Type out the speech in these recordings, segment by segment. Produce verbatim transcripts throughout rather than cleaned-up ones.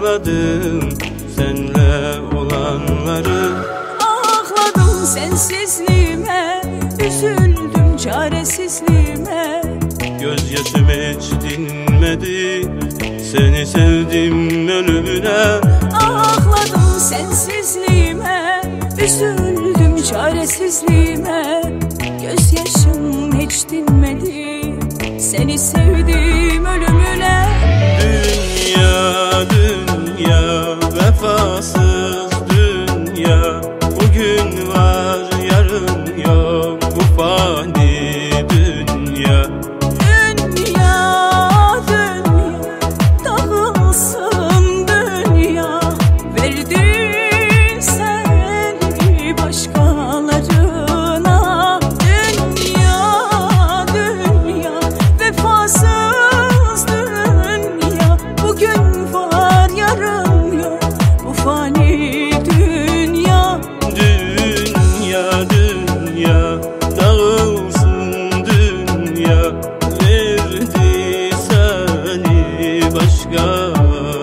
ağladım senle olanları. Ağladım sensizliğime, üzüldüm çaresizliğime. Gözyaşım hiç dinmedi, seni sevdim ölümüne. Ağladım sensizliğime, üzüldüm çaresizliğime. Gözyaşım hiç dinmedi, seni sevdim ölümüne. Dünya, dünya, vefasız dünya. Bugün var, yarın yok, bu fani dünya. Dünya, dünya, dağılsın dünya. Verdin seni başkalarına. Dünya, dünya, vefasız dünya. Bugün var, yarın yok, bu fani dünya. Dünya, dünya, dağılsın dünya. Verdi seni başkasına.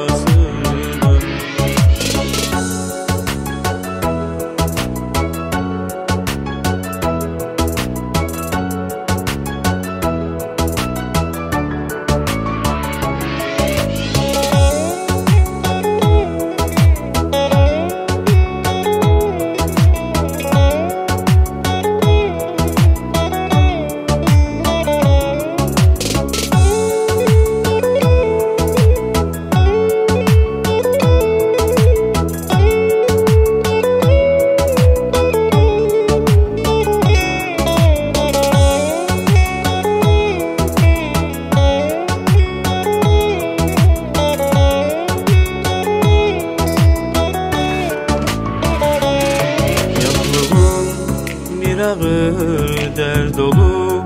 Bir ağır dert dolu.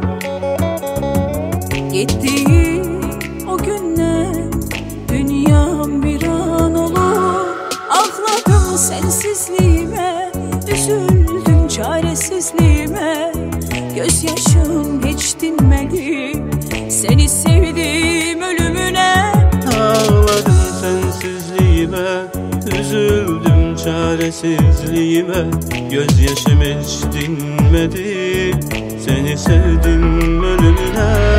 Gittiği o günler dünyam bir an olur. Ağladım sensizliğime, üzüldüm çaresizliğime. Gözyaşım hiç dinmedi, seni sevdim ölümüne. Ağladım sensizliğime, üzüldüm çaresizliğime. Gözyaşım hiç dinmedi, seni sevdim ölümüne.